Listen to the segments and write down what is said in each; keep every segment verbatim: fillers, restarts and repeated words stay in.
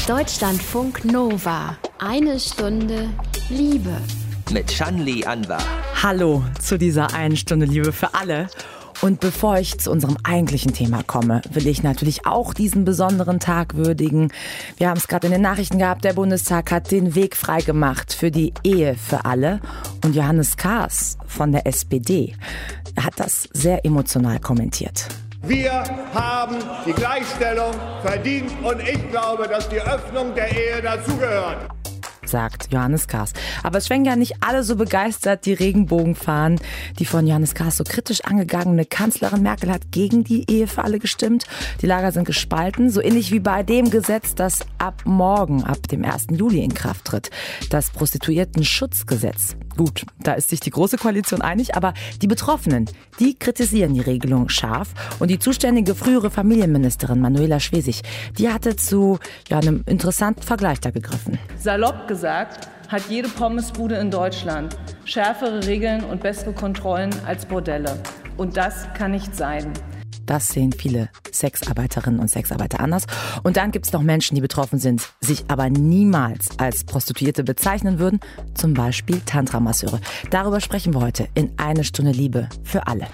Deutschlandfunk Nova. Eine Stunde Liebe. Mit Shanli Anwar. Hallo zu dieser einen Stunde Liebe für alle. Und bevor ich zu unserem eigentlichen Thema komme, will ich natürlich auch diesen besonderen Tag würdigen. Wir haben es gerade in den Nachrichten gehabt, der Bundestag hat den Weg freigemacht für die Ehe für alle. Und Johannes Kahrs von der S P D hat das sehr emotional kommentiert. Wir haben die Gleichstellung verdient und ich glaube, dass die Öffnung der Ehe dazugehört, sagt Johannes Kahrs. Aber es schwenken ja nicht alle so begeistert die Regenbogenfahnen. Die von Johannes Kahrs so kritisch angegangene Kanzlerin Merkel hat gegen die Ehe für alle gestimmt. Die Lager sind gespalten, so ähnlich wie bei dem Gesetz, das ab morgen, ab dem ersten Juli in Kraft tritt. Das Prostituierten-Schutzgesetz. Gut, da ist sich die Große Koalition einig, aber die Betroffenen, die kritisieren die Regelung scharf. Und die zuständige frühere Familienministerin Manuela Schwesig, die hatte zu ja, einem interessanten Vergleich da gegriffen. Salopp gesagt, hat jede Pommesbude in Deutschland schärfere Regeln und bessere Kontrollen als Bordelle. Und das kann nicht sein. Das sehen viele Sexarbeiterinnen und Sexarbeiter anders. Und dann gibt es noch Menschen, die betroffen sind, sich aber niemals als Prostituierte bezeichnen würden. Zum Beispiel Tantra-Masseure. Darüber sprechen wir heute in Eine Stunde Liebe für alle.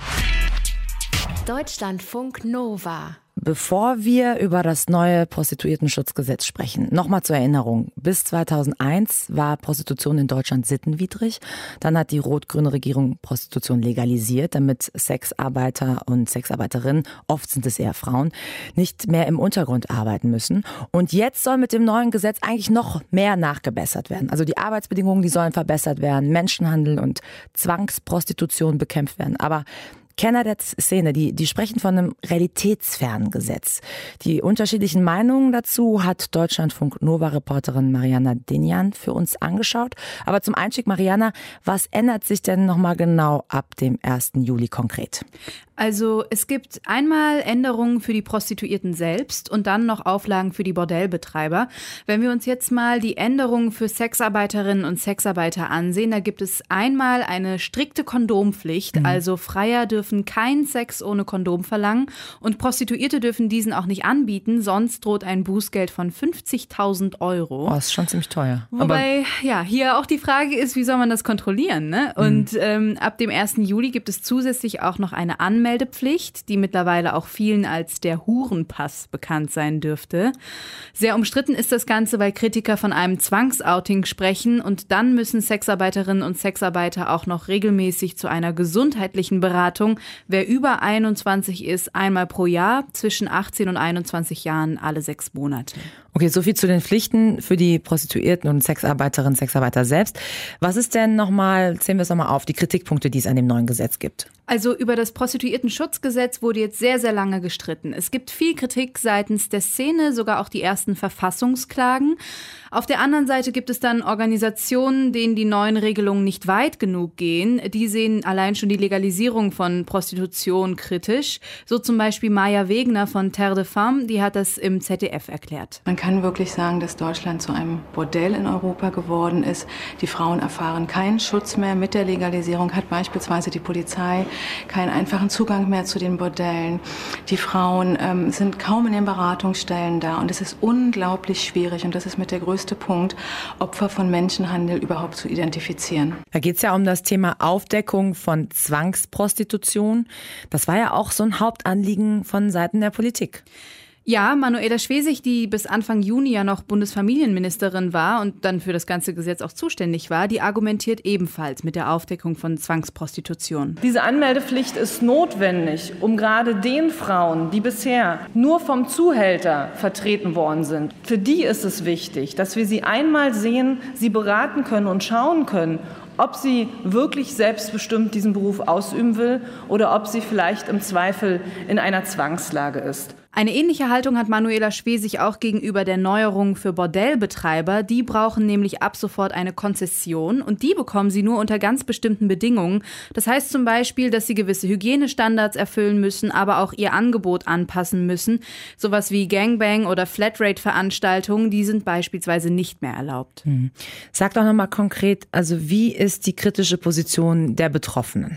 Deutschlandfunk Nova. Bevor wir über das neue Prostituiertenschutzgesetz sprechen, nochmal zur Erinnerung. Bis zweitausendeins war Prostitution in Deutschland sittenwidrig. Dann hat die rot-grüne Regierung Prostitution legalisiert, damit Sexarbeiter und Sexarbeiterinnen, oft sind es eher Frauen, nicht mehr im Untergrund arbeiten müssen. Und jetzt soll mit dem neuen Gesetz eigentlich noch mehr nachgebessert werden. Also die Arbeitsbedingungen, die sollen verbessert werden, Menschenhandel und Zwangsprostitution bekämpft werden. Aber Kenner der Szene, die, die sprechen von einem realitätsfernen Gesetz. Die unterschiedlichen Meinungen dazu hat Deutschlandfunk-Nova-Reporterin Mariana Dinjan für uns angeschaut. Aber zum Einstieg, Mariana, was ändert sich denn nochmal genau ab dem ersten Juli konkret? Also es gibt einmal Änderungen für die Prostituierten selbst und dann noch Auflagen für die Bordellbetreiber. Wenn wir uns jetzt mal die Änderungen für Sexarbeiterinnen und Sexarbeiter ansehen, da gibt es einmal eine strikte Kondompflicht, mhm. also Freier dürfen keinen Sex ohne Kondom verlangen und Prostituierte dürfen diesen auch nicht anbieten, sonst droht ein Bußgeld von fünfzigtausend Euro. Oh, das ist schon ziemlich teuer. Wobei, Aber ja, hier auch die Frage ist, wie soll man das kontrollieren, ne? Mhm. Und ähm, ab dem ersten Juli gibt es zusätzlich auch noch eine Anmeldung Meldepflicht, die mittlerweile auch vielen als der Hurenpass bekannt sein dürfte. Sehr umstritten ist das Ganze, weil Kritiker von einem Zwangsouting sprechen und dann müssen Sexarbeiterinnen und Sexarbeiter auch noch regelmäßig zu einer gesundheitlichen Beratung. Wer über einundzwanzig ist, einmal pro Jahr, zwischen achtzehn und einundzwanzig Jahren alle sechs Monate. Okay, soviel zu den Pflichten für die Prostituierten und Sexarbeiterinnen und Sexarbeiter selbst. Was ist denn nochmal, zählen wir es nochmal auf, die Kritikpunkte, die es an dem neuen Gesetz gibt? Also über das Prostituiertenschutzgesetz wurde jetzt sehr, sehr lange gestritten. Es gibt viel Kritik seitens der Szene, sogar auch die ersten Verfassungsklagen. Auf der anderen Seite gibt es dann Organisationen, denen die neuen Regelungen nicht weit genug gehen. Die sehen allein schon die Legalisierung von Prostitution kritisch. So zum Beispiel Maja Wegner von Terre de Femme, die hat das im Z D F erklärt. Man kann wirklich sagen, dass Deutschland zu einem Bordell in Europa geworden ist. Die Frauen erfahren keinen Schutz mehr. Mit der Legalisierung hat beispielsweise die Polizei keinen einfachen Zugang mehr zu den Bordellen. Die Frauen ähm, sind kaum in den Beratungsstellen da und es ist unglaublich schwierig und das ist mit der größte Punkt, Opfer von Menschenhandel überhaupt zu identifizieren. Da geht es ja um das Thema Aufdeckung von Zwangsprostitution. Das war ja auch so ein Hauptanliegen von Seiten der Politik. Ja, Manuela Schwesig, die bis Anfang Juni ja noch Bundesfamilienministerin war und dann für das ganze Gesetz auch zuständig war, die argumentiert ebenfalls mit der Aufdeckung von Zwangsprostitution. Diese Anmeldepflicht ist notwendig, um gerade den Frauen, die bisher nur vom Zuhälter vertreten worden sind, für die ist es wichtig, dass wir sie einmal sehen, sie beraten können und schauen können, ob sie wirklich selbstbestimmt diesen Beruf ausüben will oder ob sie vielleicht im Zweifel in einer Zwangslage ist. Eine ähnliche Haltung hat Manuela Schwesig auch gegenüber der Neuerung für Bordellbetreiber. Die brauchen nämlich ab sofort eine Konzession und die bekommen sie nur unter ganz bestimmten Bedingungen. Das heißt zum Beispiel, dass sie gewisse Hygienestandards erfüllen müssen, aber auch ihr Angebot anpassen müssen. Sowas wie Gangbang- oder Flatrate-Veranstaltungen, die sind beispielsweise nicht mehr erlaubt. Hm. Sag doch nochmal konkret, also wie ist die kritische Position der Betroffenen?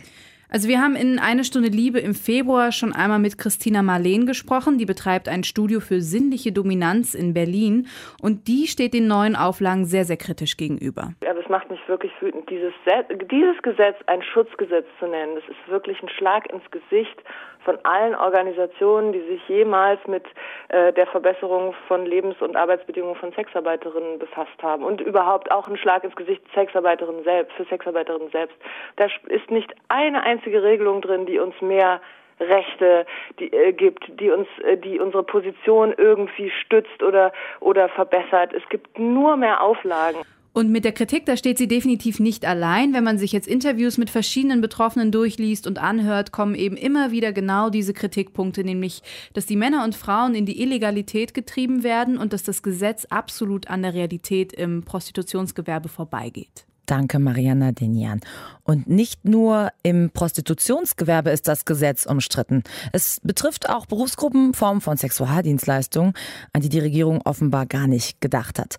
Also wir haben in Eine Stunde Liebe im Februar schon einmal mit Christina Marleen gesprochen. Die betreibt ein Studio für sinnliche Dominanz in Berlin. Und die steht den neuen Auflagen sehr, sehr kritisch gegenüber. Aber es macht mich wirklich wütend, dieses, dieses Gesetz ein Schutzgesetz zu nennen. Das ist wirklich ein Schlag ins Gesicht von allen Organisationen, die sich jemals mit äh, der Verbesserung von Lebens- und Arbeitsbedingungen von Sexarbeiterinnen befasst haben. Und überhaupt auch ein Schlag ins Gesicht Sexarbeiterinnen selbst, für Sexarbeiterinnen selbst. Da ist nicht eine einzige Regelung drin, die uns mehr Rechte die, äh, gibt, die uns, äh, die unsere Position irgendwie stützt oder, oder verbessert. Es gibt nur mehr Auflagen. Und mit der Kritik, da steht sie definitiv nicht allein. Wenn man sich jetzt Interviews mit verschiedenen Betroffenen durchliest und anhört, kommen eben immer wieder genau diese Kritikpunkte, nämlich, dass die Männer und Frauen in die Illegalität getrieben werden und dass das Gesetz absolut an der Realität im Prostitutionsgewerbe vorbeigeht. Danke, Mariana Denian. Und nicht nur im Prostitutionsgewerbe ist das Gesetz umstritten. Es betrifft auch Berufsgruppen, Formen von Sexualdienstleistungen, an die die Regierung offenbar gar nicht gedacht hat.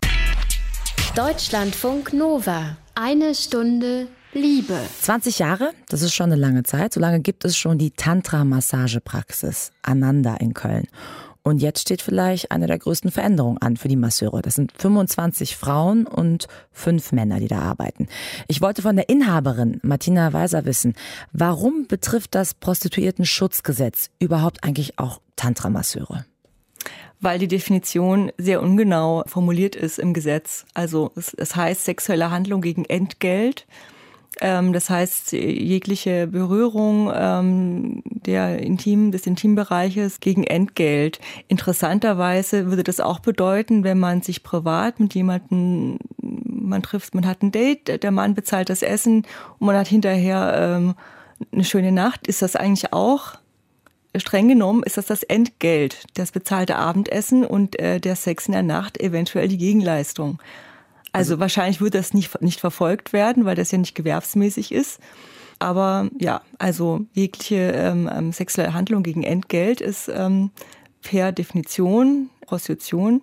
Deutschlandfunk Nova. Eine Stunde Liebe. zwanzig Jahre, das ist schon eine lange Zeit. So lange gibt es schon die Tantra-Massagepraxis Ananda in Köln. Und jetzt steht vielleicht eine der größten Veränderungen an für die Masseure. Das sind fünfundzwanzig Frauen und fünf Männer, die da arbeiten. Ich wollte von der Inhaberin Martina Weiser wissen, warum betrifft das Prostituierten-Schutzgesetz überhaupt eigentlich auch Tantra-Masseure? Weil die Definition sehr ungenau formuliert ist im Gesetz. Also es, es heißt sexuelle Handlung gegen Entgelt. Ähm, das heißt jegliche Berührung ähm, der Intim, des Intimbereiches gegen Entgelt. Interessanterweise würde das auch bedeuten, wenn man sich privat mit jemandem, man trifft, man hat ein Date, der Mann bezahlt das Essen und man hat hinterher ähm, eine schöne Nacht, ist das eigentlich auch streng genommen ist das das Entgelt, das bezahlte Abendessen und äh, der Sex in der Nacht eventuell die Gegenleistung. Also, also wahrscheinlich würde das nicht, nicht verfolgt werden, weil das ja nicht gewerbsmäßig ist. Aber ja, also jegliche ähm, sexuelle Handlung gegen Entgelt ist ähm, per Definition Prostitution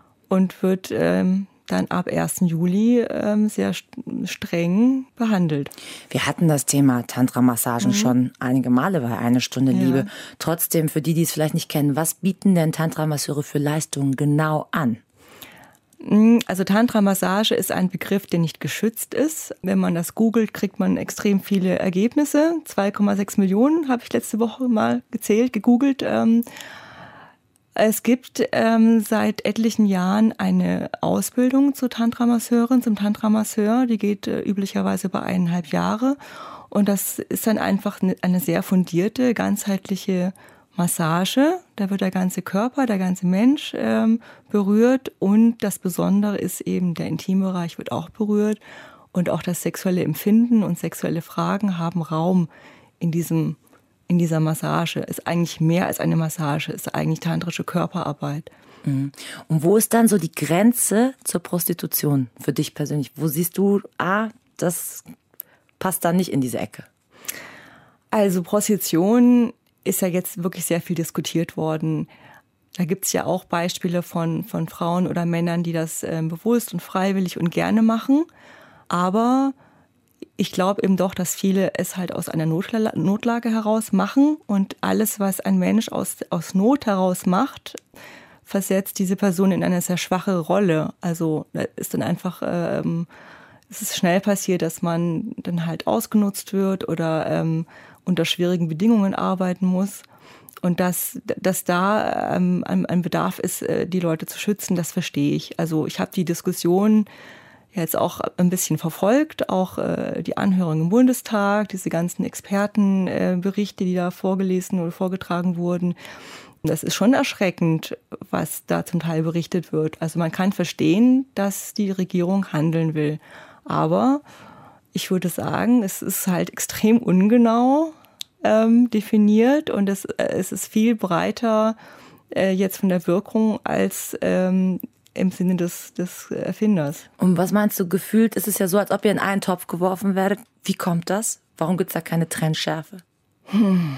und wird ähm, dann ab ersten Juli ähm, sehr streng behandelt. Wir hatten das Thema Tantra-Massagen mhm. schon einige Male bei Eine Stunde Liebe. Ja. Trotzdem, für die, die es vielleicht nicht kennen, was bieten denn Tantra-Masseure für Leistungen genau an? Also Tantra-Massage ist ein Begriff, der nicht geschützt ist. Wenn man das googelt, kriegt man extrem viele Ergebnisse. zwei Komma sechs Millionen habe ich letzte Woche mal gezählt, gegoogelt. Es gibt ähm, seit etlichen Jahren eine Ausbildung zur Tantra-Masseurin, zum Tantra-Masseur. Die geht äh, üblicherweise über eineinhalb Jahre. Und das ist dann einfach eine, eine sehr fundierte, ganzheitliche Massage. Da wird der ganze Körper, der ganze Mensch ähm, berührt. Und das Besondere ist eben, der Intimbereich wird auch berührt. Und auch das sexuelle Empfinden und sexuelle Fragen haben Raum in diesem in dieser Massage. Ist eigentlich mehr als eine Massage, ist eigentlich tantrische Körperarbeit. Und wo ist dann so die Grenze zur Prostitution für dich persönlich? Wo siehst du, ah, das passt da nicht in diese Ecke? Also Prostitution ist ja jetzt wirklich sehr viel diskutiert worden. Da gibt es ja auch Beispiele von, von Frauen oder Männern, die das äh, bewusst und freiwillig und gerne machen. Aber ich glaube eben doch, dass viele es halt aus einer Notla- Notlage heraus machen und alles, was ein Mensch aus, aus Not heraus macht, versetzt diese Person in eine sehr schwache Rolle. Also da ist dann einfach, ähm, es ist schnell passiert, dass man dann halt ausgenutzt wird oder ähm, unter schwierigen Bedingungen arbeiten muss. Und dass, dass da ähm, ein, ein Bedarf ist, äh, die Leute zu schützen, das verstehe ich. Also ich habe die Diskussion jetzt auch ein bisschen verfolgt, auch äh, die Anhörung im Bundestag, diese ganzen Expertenberichte, äh, die da vorgelesen oder vorgetragen wurden. Das ist schon erschreckend, was da zum Teil berichtet wird. Also man kann verstehen, dass die Regierung handeln will. Aber ich würde sagen, es ist halt extrem ungenau ähm, definiert und es, äh, es ist viel breiter äh, jetzt von der Wirkung als ähm, im Sinne des, des Erfinders. Und was meinst du, gefühlt ist es ja so, als ob ihr in einen Topf geworfen werdet. Wie kommt das? Warum gibt es da keine Trennschärfe? Hm.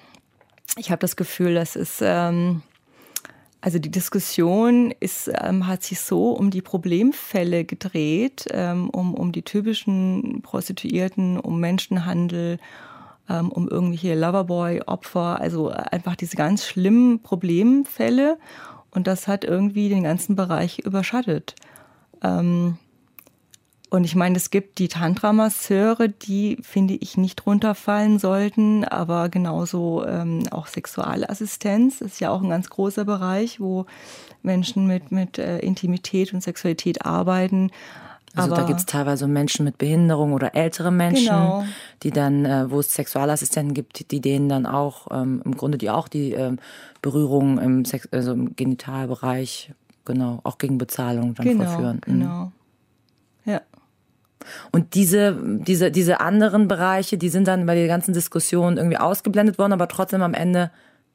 Ich habe das Gefühl, das ist, ähm, also die Diskussion ist, ähm, hat sich so um die Problemfälle gedreht, ähm, um, um die typischen Prostituierten, um Menschenhandel, ähm, um irgendwelche Loverboy-Opfer, also einfach diese ganz schlimmen Problemfälle. Und das hat irgendwie den ganzen Bereich überschattet. Ähm, und ich meine, es gibt die Tantra-Masseure, die, finde ich, nicht runterfallen sollten, aber genauso ähm, auch Sexualassistenz ist ja auch ein ganz großer Bereich, wo Menschen mit, mit äh, Intimität und Sexualität arbeiten. Also aber da gibt es teilweise Menschen mit Behinderung oder ältere Menschen, genau. die dann, äh, wo es Sexualassistenten gibt, die denen dann auch, ähm, im Grunde die auch die ähm, Berührung im, Sex, also im Genitalbereich, genau, auch gegen Bezahlung dann genau, vollführen. Mhm. Genau, ja. Und diese, diese, diese anderen Bereiche, die sind dann bei der ganzen Diskussion irgendwie ausgeblendet worden, aber trotzdem am Ende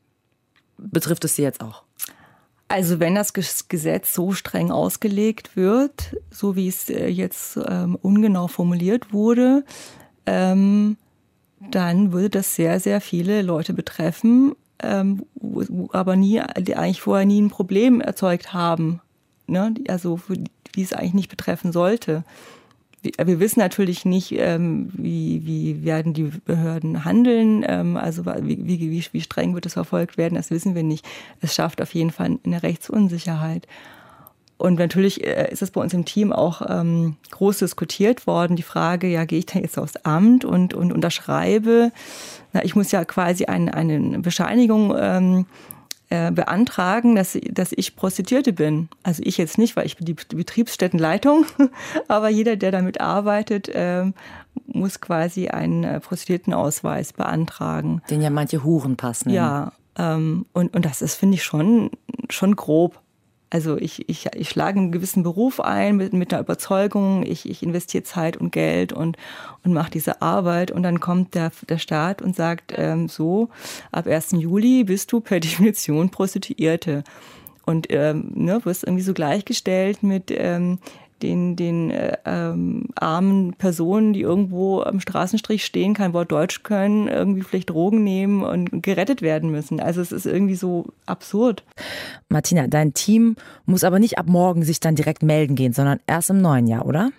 betrifft es sie jetzt auch. Also wenn das Gesetz so streng ausgelegt wird, so wie es jetzt ähm, ungenau formuliert wurde, ähm, dann würde das sehr, sehr viele Leute betreffen, ähm, wo, wo aber nie, die eigentlich vorher nie ein Problem erzeugt haben, ne? Also für die, die es eigentlich nicht betreffen sollte. Wir wissen natürlich nicht, ähm, wie, wie werden die Behörden handeln, ähm, also wie, wie, wie streng wird es verfolgt werden, das wissen wir nicht. Es schafft auf jeden Fall eine Rechtsunsicherheit. Und natürlich ist es bei uns im Team auch ähm, groß diskutiert worden, die Frage, ja, gehe ich da jetzt aufs Amt und, und unterschreibe? Na, ich muss ja quasi ein, eine Bescheinigung ähm, äh, beantragen, dass, dass ich Prostituierte bin. Also ich jetzt nicht, weil ich bin die Betriebsstättenleitung, aber jeder, der damit arbeitet, äh, muss quasi einen äh, Prostituiertenausweis beantragen. Den ja manche Hurenpass nennen. Ja, ähm, und, und das ist, finde ich, schon, schon grob. Also ich, ich, ich schlage einen gewissen Beruf ein mit, mit einer Überzeugung, ich, ich investiere Zeit und Geld und, und mache diese Arbeit und dann kommt der, der Staat und sagt, ähm, so, ab ersten Juli bist du per Definition Prostituierte und ähm, ne, wirst irgendwie so gleichgestellt mit ähm, den, den äh, ähm, armen Personen, die irgendwo am Straßenstrich stehen, kein Wort Deutsch können, irgendwie vielleicht Drogen nehmen und gerettet werden müssen. Also es ist irgendwie so absurd. Martina, dein Team muss aber nicht ab morgen sich dann direkt melden gehen, sondern erst im neuen Jahr, oder?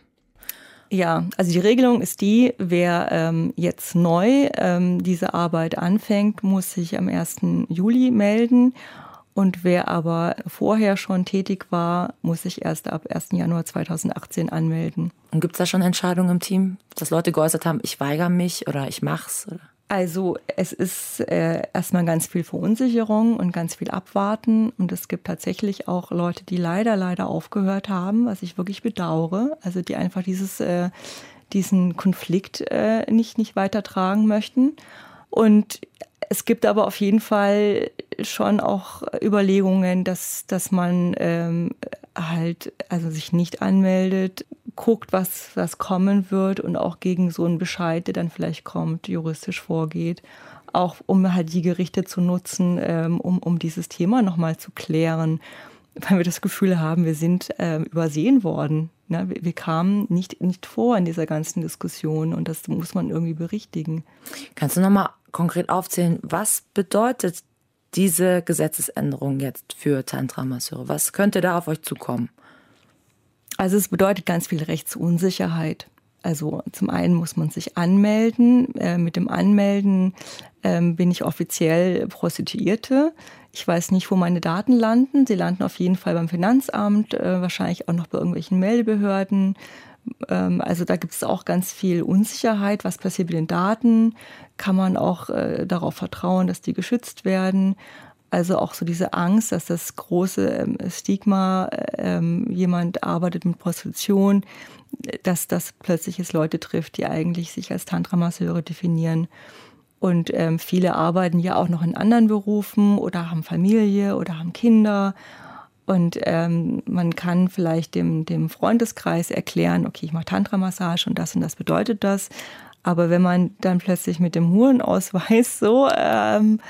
Ja, also die Regelung ist die, wer ähm, jetzt neu ähm, diese Arbeit anfängt, muss sich am ersten Juli melden. Und wer aber vorher schon tätig war, muss sich erst ab ersten Januar zweitausendachtzehn anmelden. Und gibt es da schon Entscheidungen im Team, dass Leute geäußert haben, ich weigere mich oder ich mach's? Oder? Also es ist äh, erstmal ganz viel Verunsicherung und ganz viel Abwarten. Und es gibt tatsächlich auch Leute, die leider, leider aufgehört haben, was ich wirklich bedauere. Also die einfach dieses, äh, diesen Konflikt äh, nicht, nicht weitertragen möchten. Und es gibt aber auf jeden Fall schon auch Überlegungen, dass, dass man ähm, halt also sich nicht anmeldet, guckt, was, was kommen wird und auch gegen so einen Bescheid, der dann vielleicht kommt, juristisch vorgeht. Auch um halt die Gerichte zu nutzen, ähm, um, um dieses Thema nochmal zu klären. Weil wir das Gefühl haben, wir sind ähm, übersehen worden. Ne? Wir, wir kamen nicht, nicht vor in dieser ganzen Diskussion und das muss man irgendwie berichtigen. Kannst du nochmal konkret aufzählen, was bedeutet diese Gesetzesänderung jetzt für Tantra-Masseure? Was könnte da auf euch zukommen? Also es bedeutet ganz viel Rechtsunsicherheit. Also zum einen muss man sich anmelden. Äh, mit dem Anmelden ähm, bin ich offiziell Prostituierte. Ich weiß nicht, wo meine Daten landen. Sie landen auf jeden Fall beim Finanzamt, äh, wahrscheinlich auch noch bei irgendwelchen Meldebehörden. Ähm, also da gibt es auch ganz viel Unsicherheit. Was passiert mit den Daten? Kann man auch äh, darauf vertrauen, dass die geschützt werden? Also auch so diese Angst, dass das große ähm, Stigma, ähm, jemand arbeitet mit Prostitution, dass das plötzlich jetzt Leute trifft, die eigentlich sich als Tantra-Masseure definieren. Und ähm, viele arbeiten ja auch noch in anderen Berufen oder haben Familie oder haben Kinder. Und ähm, man kann vielleicht dem, dem Freundeskreis erklären, okay, ich mache Tantra-Massage und das und das bedeutet das. Aber wenn man dann plötzlich mit dem Hurenausweis so ähm,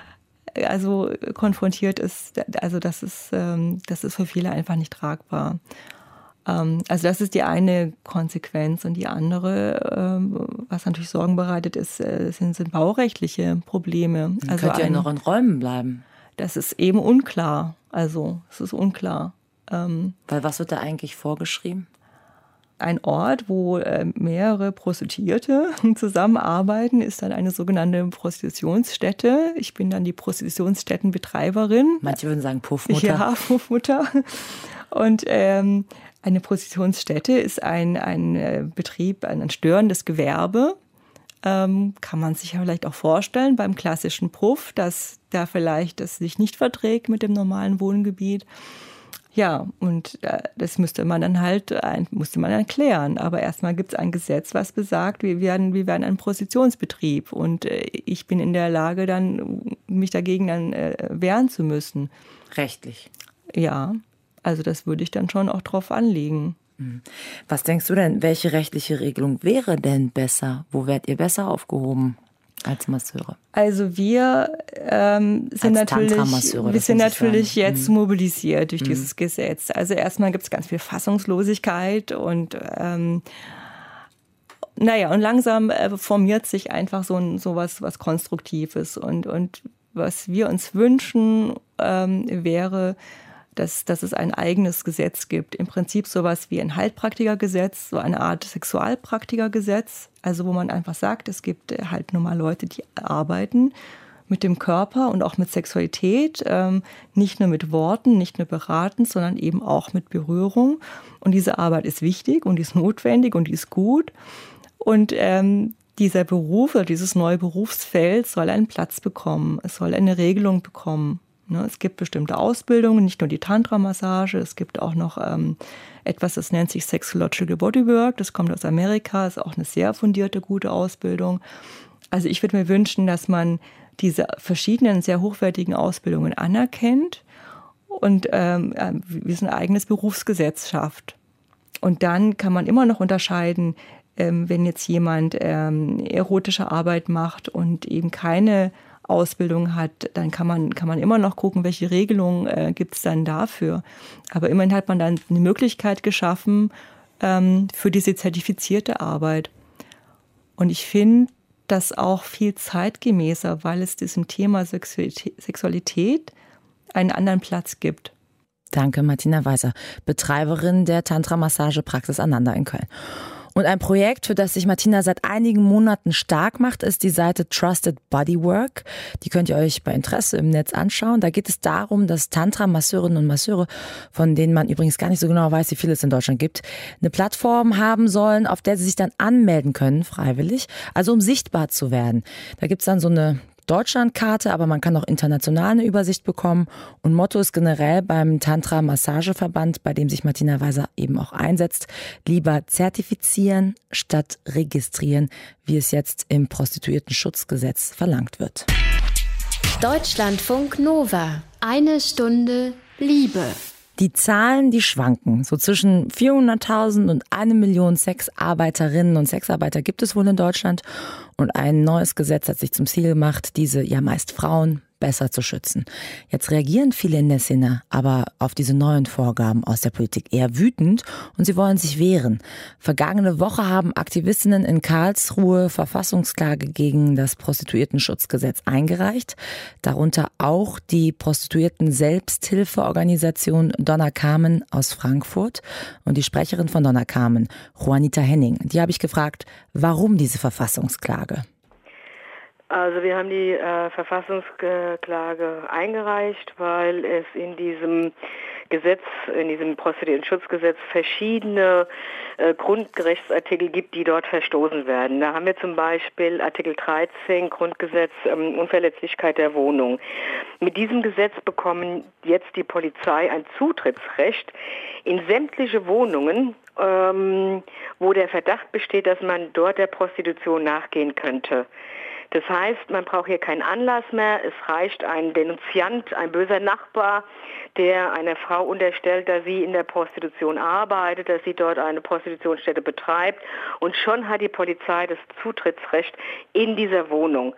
also konfrontiert ist, also das ist, ähm, das ist für viele einfach nicht tragbar. Ähm, also das ist die eine Konsequenz. Und die andere, ähm, was natürlich Sorgen bereitet, ist, äh, sind, sind baurechtliche Probleme. Dann also könnt ihr ein, noch in Räumen bleiben. Das ist eben unklar. Also es ist unklar. Ähm, Weil was wird da eigentlich vorgeschrieben? ein Ort, wo äh, mehrere Prostituierte zusammenarbeiten, ist dann eine sogenannte Prostitutionsstätte. Ich bin dann die Prostitutionsstättenbetreiberin. Manche würden sagen Puffmutter. Ja, Puffmutter. Und ähm, eine Prostitutionsstätte ist ein, ein Betrieb, ein störendes Gewerbe. Ähm, kann man sich ja vielleicht auch vorstellen beim klassischen Puff, dass da vielleicht das sich nicht verträgt mit dem normalen Wohngebiet. Ja, und das müsste man dann halt, musste man dann klären. Aber erstmal gibt es ein Gesetz, was besagt, wir werden, wir werden ein Prostitutionsbetrieb. Und ich bin in der Lage, dann mich dagegen dann wehren zu müssen. Rechtlich? Ja, also das würde ich dann schon auch drauf anlegen. Was denkst du denn, welche rechtliche Regelung wäre denn besser? Wo wärt ihr besser aufgehoben als Masseure? Also wir ähm, sind als natürlich, wir sind natürlich jetzt mhm. mobilisiert durch mhm. dieses Gesetz. Also erstmal gibt es ganz viel Fassungslosigkeit und ähm, naja, und langsam äh, formiert sich einfach so, ein, so was, was Konstruktives. Und, und was wir uns wünschen, ähm, wäre, dass, dass es ein eigenes Gesetz gibt. Im Prinzip sowas wie ein Heilpraktikergesetz, so eine Art Sexualpraktikergesetz. Also wo man einfach sagt, es gibt halt nur mal Leute, die arbeiten mit dem Körper und auch mit Sexualität. Ähm, nicht nur mit Worten, nicht nur beratend, sondern eben auch mit Berührung. Und diese Arbeit ist wichtig und die ist notwendig und die ist gut. Und ähm, dieser Beruf oder dieses neue Berufsfeld soll einen Platz bekommen. Es soll eine Regelung bekommen. Es gibt bestimmte Ausbildungen, nicht nur die Tantra-Massage, es gibt auch noch ähm, etwas, das nennt sich Sexological Bodywork, das kommt aus Amerika, ist auch eine sehr fundierte, gute Ausbildung. Also ich würde mir wünschen, dass man diese verschiedenen, sehr hochwertigen Ausbildungen anerkennt und ähm, wie es ein eigenes Berufsgesetz schafft. Und dann kann man immer noch unterscheiden, ähm, wenn jetzt jemand ähm, erotische Arbeit macht und eben keine Ausbildung hat, dann kann man, kann man immer noch gucken, welche Regelungen äh, gibt es dann dafür. Aber immerhin hat man dann eine Möglichkeit geschaffen ähm, für diese zertifizierte Arbeit. Und ich finde das auch viel zeitgemäßer, weil es diesem Thema Sexualität, Sexualität einen anderen Platz gibt. Danke, Martina Weiser, Betreiberin der Tantra-Massage-Praxis Ananda in Köln. Und ein Projekt, für das sich Martina seit einigen Monaten stark macht, ist die Seite Trusted Bodywork. Die könnt ihr euch bei Interesse im Netz anschauen. Da geht es darum, dass Tantra-Masseurinnen und Masseure, von denen man übrigens gar nicht so genau weiß, wie viele es in Deutschland gibt, eine Plattform haben sollen, auf der sie sich dann anmelden können, freiwillig, also um sichtbar zu werden. Da gibt es dann so eine Deutschlandkarte, aber man kann auch international eine Übersicht bekommen. Und Motto ist generell beim Tantra-Massageverband, bei dem sich Martina Weiser eben auch einsetzt, lieber zertifizieren statt registrieren, wie es jetzt im Prostituiertenschutzgesetz verlangt wird. Deutschlandfunk Nova. Eine Stunde Liebe. Die Zahlen, die schwanken. So zwischen vierhunderttausend und eine Million Sexarbeiterinnen und Sexarbeiter gibt es wohl in Deutschland. Und ein neues Gesetz hat sich zum Ziel gemacht, diese ja meist Frauen besser zu schützen. Jetzt reagieren viele in der Szene aber auf diese neuen Vorgaben aus der Politik eher wütend und sie wollen sich wehren. Vergangene Woche haben Aktivistinnen in Karlsruhe Verfassungsklage gegen das Prostituiertenschutzgesetz eingereicht, darunter auch die Prostituierten-Selbsthilfeorganisation Donna Kamen aus Frankfurt und die Sprecherin von Donna Kamen, Juanita Henning. Die habe ich gefragt, warum diese Verfassungsklage? Also wir haben die äh, Verfassungsklage eingereicht, weil es in diesem Gesetz, in diesem Prostituiertenschutzgesetz verschiedene äh, Grundrechtsartikel gibt, die dort verstoßen werden. Da haben wir zum Beispiel Artikel dreizehn Grundgesetz, ähm, Unverletzlichkeit der Wohnung. Mit diesem Gesetz bekommen jetzt die Polizei ein Zutrittsrecht in sämtliche Wohnungen, ähm, wo der Verdacht besteht, dass man dort der Prostitution nachgehen könnte. Das heißt, man braucht hier keinen Anlass mehr. Es reicht ein Denunziant, ein böser Nachbar, der einer Frau unterstellt, dass sie in der Prostitution arbeitet, dass sie dort eine Prostitutionsstätte betreibt. Und schon hat die Polizei das Zutrittsrecht in dieser Wohnung.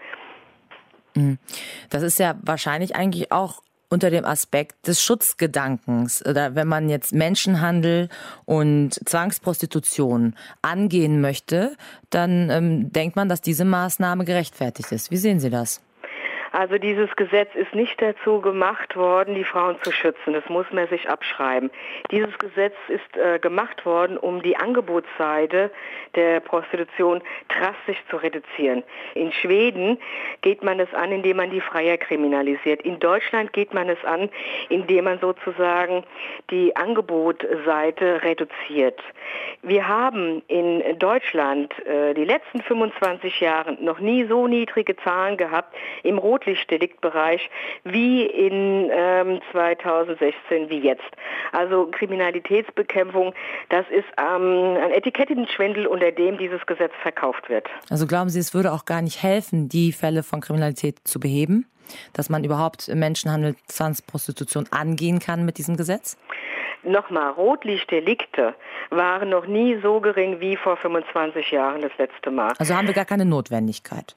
Das ist ja wahrscheinlich eigentlich auch unter dem Aspekt des Schutzgedankens, oder wenn man jetzt Menschenhandel und Zwangsprostitution angehen möchte, dann ähm, denkt man, dass diese Maßnahme gerechtfertigt ist. Wie sehen Sie das? Also dieses Gesetz ist nicht dazu gemacht worden, die Frauen zu schützen. Das muss man sich abschreiben. Dieses Gesetz ist äh, gemacht worden, um die Angebotsseite der Prostitution drastisch zu reduzieren. In Schweden geht man es an, indem man die Freier kriminalisiert. In Deutschland geht man es an, indem man sozusagen die Angebotsseite reduziert. Wir haben in Deutschland äh, die letzten fünfundzwanzig Jahre noch nie so niedrige Zahlen gehabt im Rotlichtdeliktbereich wie in ähm, zweitausendsechzehn wie jetzt. Also Kriminalitätsbekämpfung, das ist ähm, ein Etikettenschwindel, unter dem dieses Gesetz verkauft wird. Also glauben Sie, es würde auch gar nicht helfen, die Fälle von Kriminalität zu beheben? Dass man überhaupt Menschenhandel, Zwangsprostitution angehen kann mit diesem Gesetz? Nochmal, Rotlichtdelikte waren noch nie so gering wie vor fünfundzwanzig Jahren das letzte Mal. Also haben wir gar keine Notwendigkeit?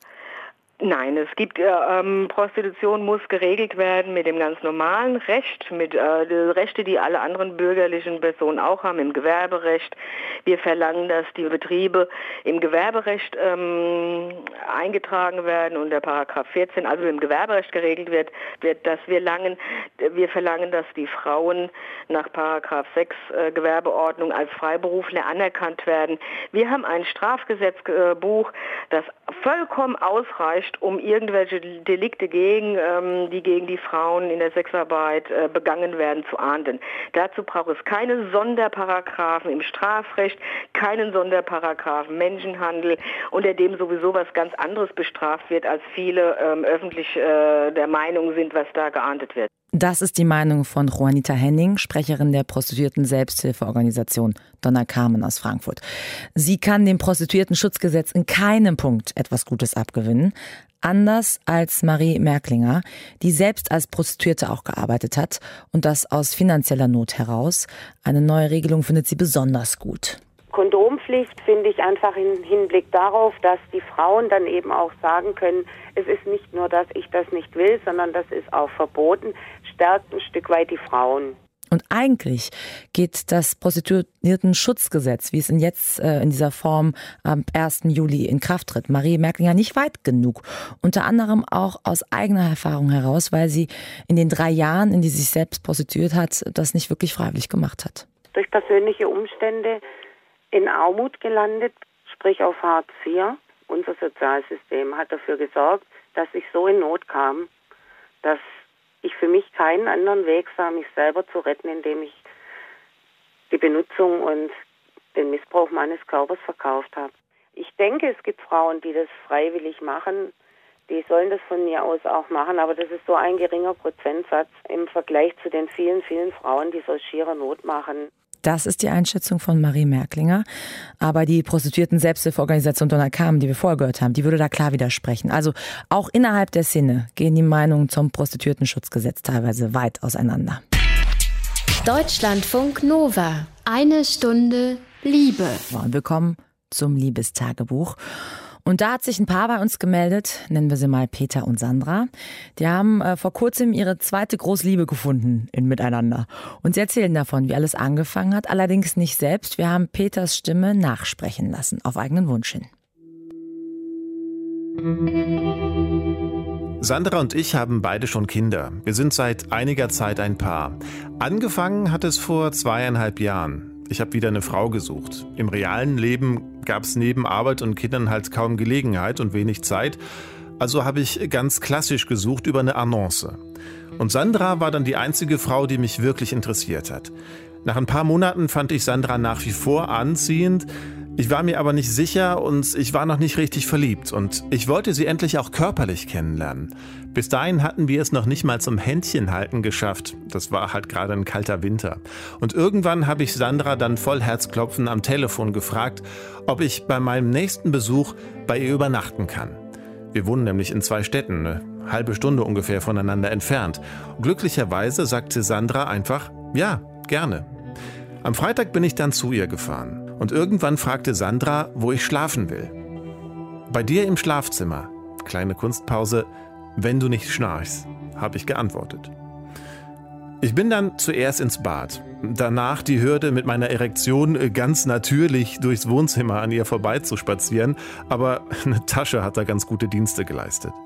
Nein, es gibt äh, ähm, Prostitution muss geregelt werden mit dem ganz normalen Recht, mit äh, die Rechte, die alle anderen bürgerlichen Personen auch haben, im Gewerberecht. Wir verlangen, dass die Betriebe im Gewerberecht ähm, eingetragen werden unter Paragraph vierzehn, also im Gewerberecht geregelt wird, wird dass wir langen, wir verlangen, dass die Frauen nach Paragraph sechs äh, Gewerbeordnung als Freiberufler anerkannt werden. Wir haben ein Strafgesetzbuch, das vollkommen ausreicht, um irgendwelche Delikte gegen, ähm, die gegen die Frauen in der Sexarbeit äh, begangen werden, zu ahnden. Dazu braucht es keine Sonderparagraphen im Strafrecht, keinen Sonderparagraphen Menschenhandel, unter dem sowieso was ganz anderes bestraft wird, als viele ähm, öffentlich äh, der Meinung sind, was da geahndet wird. Das ist die Meinung von Juanita Henning, Sprecherin der Prostituierten-Selbsthilfeorganisation Donna Carmen aus Frankfurt. Sie kann dem Prostituierten-Schutzgesetz in keinem Punkt etwas Gutes abgewinnen. Anders als Marie Merklinger, die selbst als Prostituierte auch gearbeitet hat und das aus finanzieller Not heraus. Eine neue Regelung findet sie besonders gut. Kondompflicht finde ich einfach im Hinblick darauf, dass die Frauen dann eben auch sagen können, es ist nicht nur, dass ich das nicht will, sondern das ist auch verboten, stärkt ein Stück weit die Frauen. Und eigentlich geht das Prostituierten-Schutzgesetz, wie es in jetzt äh, in dieser Form am ersten Juli in Kraft tritt, Marie Merklinger nicht weit genug. Unter anderem auch aus eigener Erfahrung heraus, weil sie in den drei Jahren, in die sie sich selbst prostituiert hat, das nicht wirklich freiwillig gemacht hat. Durch persönliche Umstände in Armut gelandet, sprich auf Hartz vier. Unser Sozialsystem hat dafür gesorgt, dass ich so in Not kam, dass ich für mich keinen anderen Weg sah, mich selber zu retten, indem ich die Benutzung und den Missbrauch meines Körpers verkauft habe. Ich denke, es gibt Frauen, die das freiwillig machen. Die sollen das von mir aus auch machen, aber das ist so ein geringer Prozentsatz im Vergleich zu den vielen, vielen Frauen, die es aus schierer Not machen. Das ist die Einschätzung von Marie Merklinger. Aber die Prostituierten-Selbsthilfeorganisation Donna Carmen, die wir vorher gehört haben, die würde da klar widersprechen. Also auch innerhalb der Szene gehen die Meinungen zum Prostituierten-Schutzgesetz teilweise weit auseinander. Deutschlandfunk Nova. Eine Stunde Liebe. Und willkommen zum Liebestagebuch. Und da hat sich ein Paar bei uns gemeldet, nennen wir sie mal Peter und Sandra. Die haben äh, vor kurzem ihre zweite große Liebe gefunden in Miteinander. Und sie erzählen davon, wie alles angefangen hat, allerdings nicht selbst. Wir haben Peters Stimme nachsprechen lassen, auf eigenen Wunsch hin. Sandra und ich haben beide schon Kinder. Wir sind seit einiger Zeit ein Paar. Angefangen hat es vor zweieinhalb Jahren. Ich habe wieder eine Frau gesucht. Im realen Leben gab es neben Arbeit und Kindern halt kaum Gelegenheit und wenig Zeit. Also habe ich ganz klassisch gesucht über eine Annonce. Und Sandra war dann die einzige Frau, die mich wirklich interessiert hat. Nach ein paar Monaten fand ich Sandra nach wie vor anziehend. Ich war mir aber nicht sicher und ich war noch nicht richtig verliebt. Und ich wollte sie endlich auch körperlich kennenlernen. Bis dahin hatten wir es noch nicht mal zum Händchenhalten geschafft. Das war halt gerade ein kalter Winter. Und irgendwann habe ich Sandra dann voll Herzklopfen am Telefon gefragt, ob ich bei meinem nächsten Besuch bei ihr übernachten kann. Wir wohnen nämlich in zwei Städten, eine halbe Stunde ungefähr voneinander entfernt. Glücklicherweise sagte Sandra einfach, ja, gerne. Am Freitag bin ich dann zu ihr gefahren. Und irgendwann fragte Sandra, wo ich schlafen will. Bei dir im Schlafzimmer. Kleine Kunstpause. Wenn du nicht schnarchst, habe ich geantwortet. Ich bin dann zuerst ins Bad. Danach die Hürde, mit meiner Erektion ganz natürlich durchs Wohnzimmer an ihr vorbei zu spazieren. Aber eine Tasche hat da ganz gute Dienste geleistet.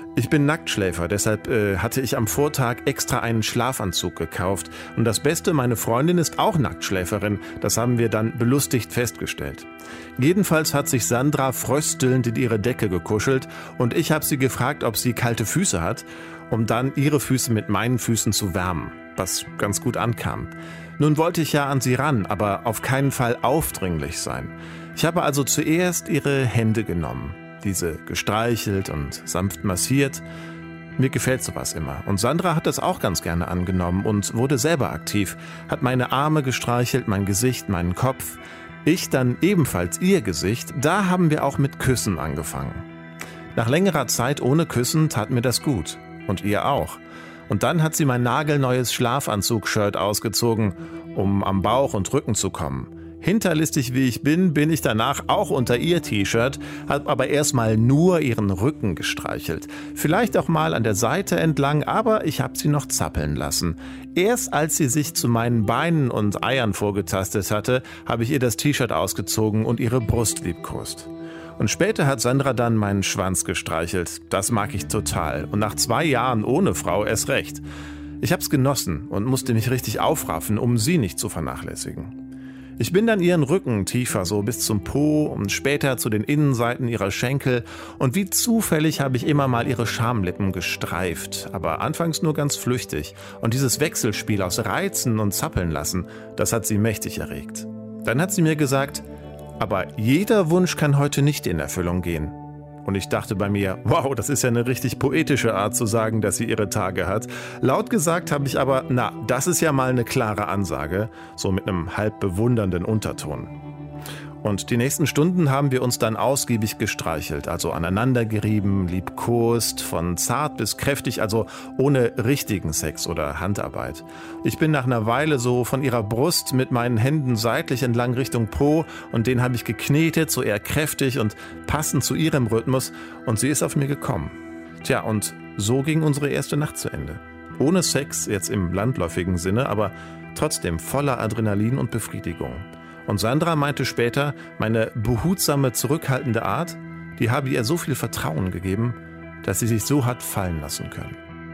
Ich bin Nacktschläfer, deshalb äh, hatte ich am Vortag extra einen Schlafanzug gekauft. Und das Beste, meine Freundin ist auch Nacktschläferin. Das haben wir dann belustigt festgestellt. Jedenfalls hat sich Sandra fröstelnd in ihre Decke gekuschelt und ich habe sie gefragt, ob sie kalte Füße hat, um dann ihre Füße mit meinen Füßen zu wärmen, was ganz gut ankam. Nun wollte ich ja an sie ran, aber auf keinen Fall aufdringlich sein. Ich habe also zuerst ihre Hände genommen, diese gestreichelt und sanft massiert. Mir gefällt sowas immer. Und Sandra hat das auch ganz gerne angenommen und wurde selber aktiv, hat meine Arme gestreichelt, mein Gesicht, meinen Kopf. Ich dann ebenfalls ihr Gesicht. Da haben wir auch mit Küssen angefangen. Nach längerer Zeit ohne Küssen tat mir das gut. Und ihr auch. Und dann hat sie mein nagelneues Schlafanzug-Shirt ausgezogen, um am Bauch und Rücken zu kommen. Hinterlistig wie ich bin, bin ich danach auch unter ihr T-Shirt, hab aber erstmal nur ihren Rücken gestreichelt. Vielleicht auch mal an der Seite entlang, aber ich hab sie noch zappeln lassen. Erst als sie sich zu meinen Beinen und Eiern vorgetastet hatte, habe ich ihr das T-Shirt ausgezogen und ihre Brust liebkost. Und später hat Sandra dann meinen Schwanz gestreichelt. Das mag ich total. Und nach zwei Jahren ohne Frau erst recht. Ich hab's genossen und musste mich richtig aufraffen, um sie nicht zu vernachlässigen. Ich bin dann ihren Rücken tiefer, so bis zum Po und später zu den Innenseiten ihrer Schenkel. Und wie zufällig habe ich immer mal ihre Schamlippen gestreift. Aber anfangs nur ganz flüchtig. Und dieses Wechselspiel aus Reizen und Zappeln lassen, das hat sie mächtig erregt. Dann hat sie mir gesagt, aber jeder Wunsch kann heute nicht in Erfüllung gehen. Und ich dachte bei mir, wow, das ist ja eine richtig poetische Art zu sagen, dass sie ihre Tage hat. Laut gesagt habe ich aber, na, das ist ja mal eine klare Ansage, so mit einem halb bewundernden Unterton. Und die nächsten Stunden haben wir uns dann ausgiebig gestreichelt, also aneinander gerieben, liebkost, von zart bis kräftig, also ohne richtigen Sex oder Handarbeit. Ich bin nach einer Weile so von ihrer Brust mit meinen Händen seitlich entlang Richtung Po und den habe ich geknetet, so eher kräftig und passend zu ihrem Rhythmus und sie ist auf mir gekommen. Tja, und so ging unsere erste Nacht zu Ende. Ohne Sex, jetzt im landläufigen Sinne, aber trotzdem voller Adrenalin und Befriedigung. Und Sandra meinte später, meine behutsame, zurückhaltende Art, die habe ihr so viel Vertrauen gegeben, dass sie sich so hat fallen lassen können.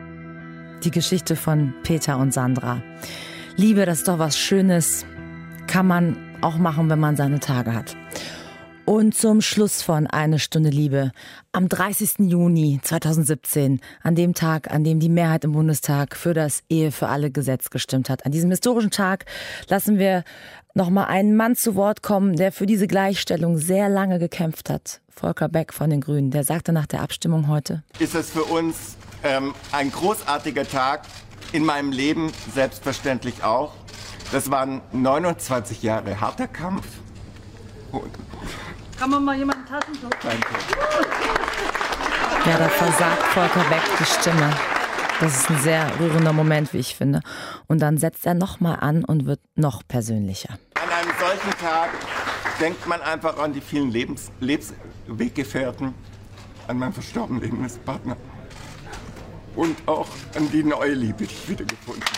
Die Geschichte von Peter und Sandra. Liebe, das ist doch was Schönes. Kann man auch machen, wenn man seine Tage hat. Und zum Schluss von Eine Stunde Liebe. Am dreißigsten Juni zweitausendsiebzehn, an dem Tag, an dem die Mehrheit im Bundestag für das Ehe für alle Gesetz gestimmt hat. An diesem historischen Tag lassen wir nochmal einen Mann zu Wort kommen, der für diese Gleichstellung sehr lange gekämpft hat. Volker Beck von den Grünen. Der sagte nach der Abstimmung heute: Ist es für uns ähm, ein großartiger Tag, in meinem Leben selbstverständlich auch. Das waren neunundzwanzig Jahre harter Kampf. Und kann man mal jemanden Taschentuch? Danke. Ja, da versagt Volker Beck die Stimme. Das ist ein sehr rührender Moment, wie ich finde. Und dann setzt er nochmal an und wird noch persönlicher. An einem solchen Tag denkt man einfach an die vielen Lebens Lebensweggefährten, an meinen verstorbenen Lebenspartner und auch an die neue Liebe, die ich wiedergefunden habe.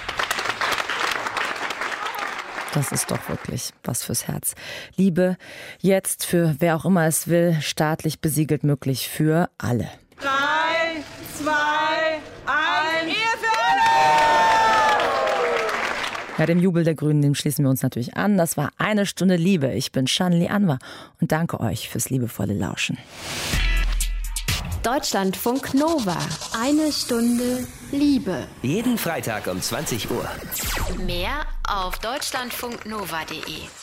Das ist doch wirklich was fürs Herz. Liebe, jetzt für wer auch immer es will, staatlich besiegelt möglich für alle. Drei, zwei, eins, Ehe für alle! Ja, dem Jubel der Grünen, dem schließen wir uns natürlich an. Das war Eine Stunde Liebe. Ich bin Shanli Anwar und danke euch fürs liebevolle Lauschen. Deutschlandfunk Nova. Eine Stunde Liebe. Jeden Freitag um zwanzig Uhr. Mehr auf deutschlandfunknova punkt de.